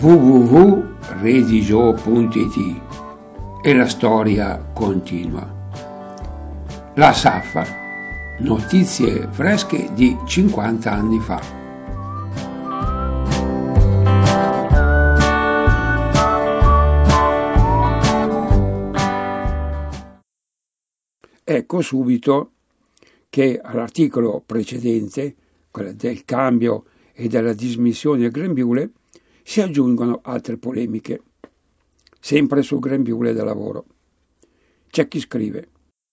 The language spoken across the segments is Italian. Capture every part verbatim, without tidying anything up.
w w w punto redigio punto i t e la storia continua. La Saffa, notizie fresche di cinquanta anni fa. Ecco subito che all'articolo precedente, quello del cambio e della dismissione del grembiule, si aggiungono altre polemiche, sempre sul grembiule da lavoro. C'è chi scrive: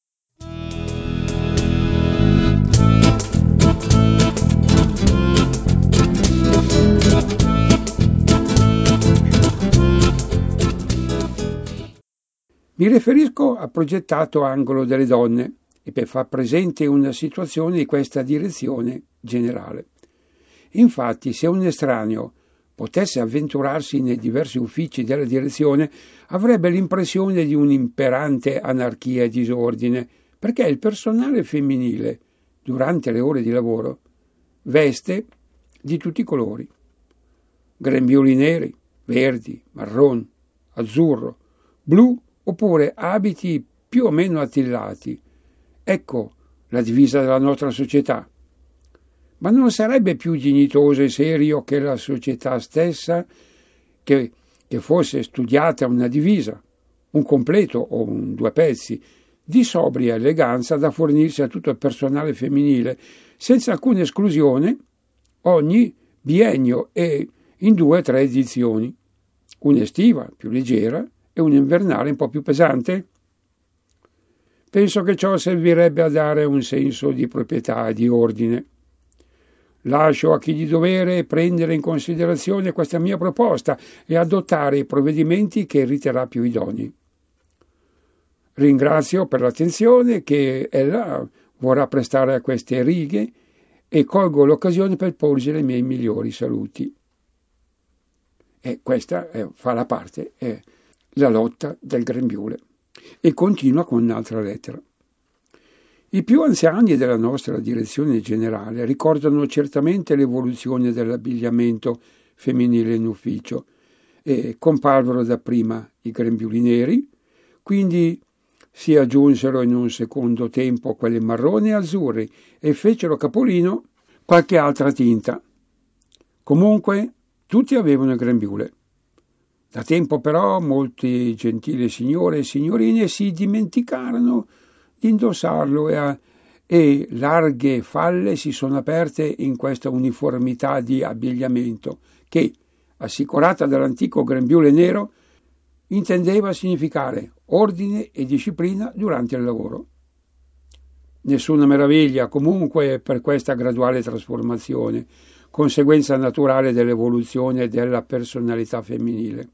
mi riferisco al progettato angolo delle donne e per far presente una situazione di questa direzione generale. Infatti, se un estraneo potesse avventurarsi nei diversi uffici della direzione, avrebbe l'impressione di un'imperante anarchia e disordine, perché il personale femminile, durante le ore di lavoro, veste di tutti i colori. Grembiuli neri, verdi, marron, azzurro, blu, oppure abiti più o meno attillati. Ecco la divisa della nostra società. Ma non sarebbe più dignitoso e serio che la società stessa che, che fosse studiata una divisa, un completo o un due pezzi, di sobria eleganza da fornirsi a tutto il personale femminile, senza alcuna esclusione, ogni biennio e in due o tre edizioni, un'estiva più leggera e un'invernale un po' più pesante? Penso che ciò servirebbe a dare un senso di proprietà e di ordine. Lascio a chi di dovere prendere in considerazione questa mia proposta e adottare i provvedimenti che riterrà più idonei. Ringrazio per l'attenzione che ella vorrà prestare a queste righe e colgo l'occasione per porgere i miei migliori saluti. E questa è, fa la parte, è la lotta del grembiule. E continua con un'altra lettera. I più anziani della nostra direzione generale ricordano certamente l'evoluzione dell'abbigliamento femminile in ufficio e comparvero dapprima i grembiuli neri, quindi si aggiunsero in un secondo tempo quelli marroni e azzurri e fecero capolino qualche altra tinta. Comunque tutti avevano il grembiule. Da tempo però molti gentili signore e signorine si dimenticarono di indossarlo e, a, e larghe falle si sono aperte in questa uniformità di abbigliamento che, assicurata dall'antico grembiule nero, intendeva significare ordine e disciplina durante il lavoro. Nessuna meraviglia comunque per questa graduale trasformazione, conseguenza naturale dell'evoluzione della personalità femminile.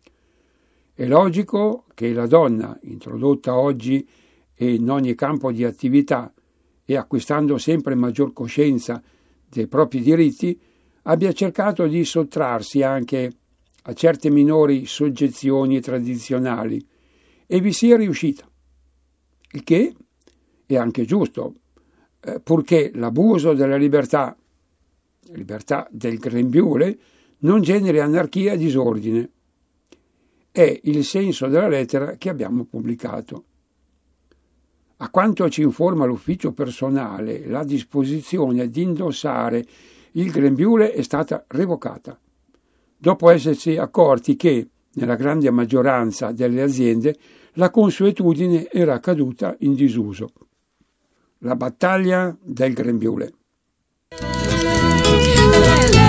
È logico che la donna, introdotta oggi in ogni campo di attività e acquistando sempre maggior coscienza dei propri diritti, abbia cercato di sottrarsi anche a certe minori soggezioni tradizionali e vi sia riuscita. Il che è anche giusto, eh, purché l'abuso della libertà, libertà del grembiule, non generi anarchia e disordine. È il senso della lettera che abbiamo pubblicato. A quanto ci informa l'ufficio personale, la disposizione di indossare il grembiule è stata revocata, dopo essersi accorti che, nella grande maggioranza delle aziende, la consuetudine era caduta in disuso. La battaglia del grembiule.